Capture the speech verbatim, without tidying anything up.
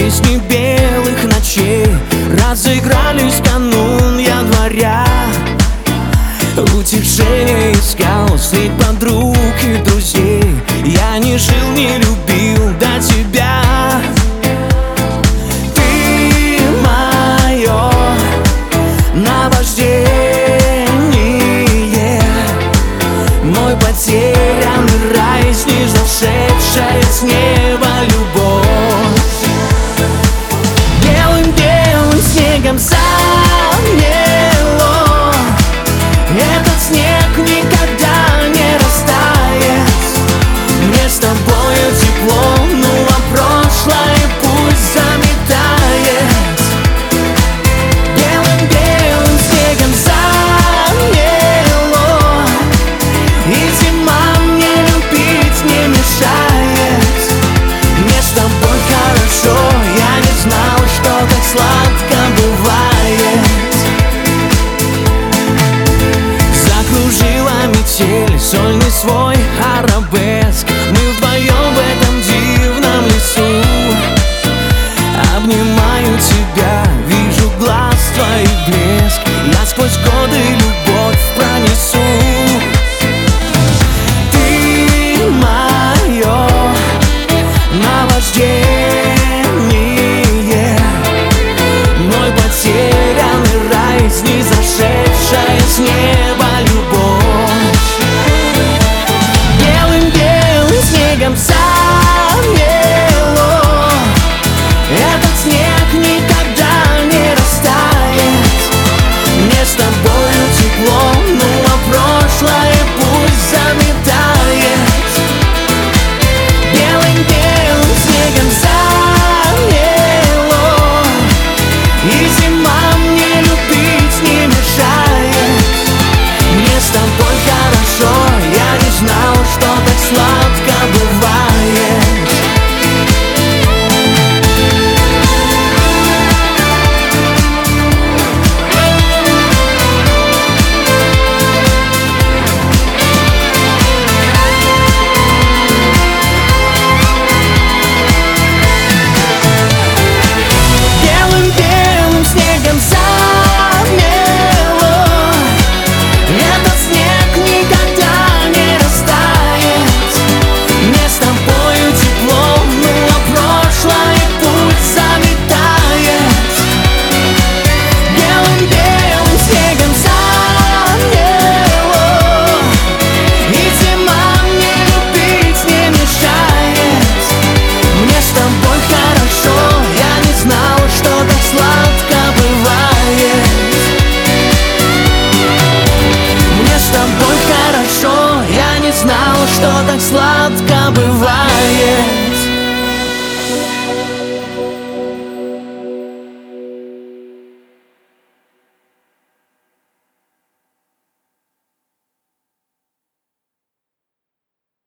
песни белых ночей разыгрались в канун января. Утешение искал среди подруг и друзей. Я не жил, не любил до тебя. Ты мое наваждение, мой потерянный рай, снизошедшая с неба любовь. Белым-белым снегом замело, этот снег никогда не растает. Мне с тобою тепло, ну а прошлое пусть заметает. Белым-белым снегом замело, и зима мне любить не мешает. Мне с тобой хорошо, я не знал, что так сладко бывает. Закружила метель, сольный свой арабеск. Мы вдвоем в этом дивном лесу. Обнимаю тебя, вижу глаз твоих блеск. Я сквозь годы любовь пронесу. Ты мое наваждение, мой потерянный рай, снизошедшая с неба любовь. Белым-белым снегом замело, этот снег никогда не растает. Мне с тобою тепло, ну а прошлое пусть заметает. Белым-белым снегом замело, и зима мне любить не мешает. Мне с тобой хорошо, я не знал, что так сладко бывает. Белым-белым снегом замело, этот снег никогда не растает. Мне с тобою тепло, ну а прошлое пусть заметает. Белым-белым снегом замело, и зима мне любить не мешает. Мне с тобой хорошо, я не знал, что так сладко бывает. Мне с тобой хорошо, я не знал, что так сладко бывает.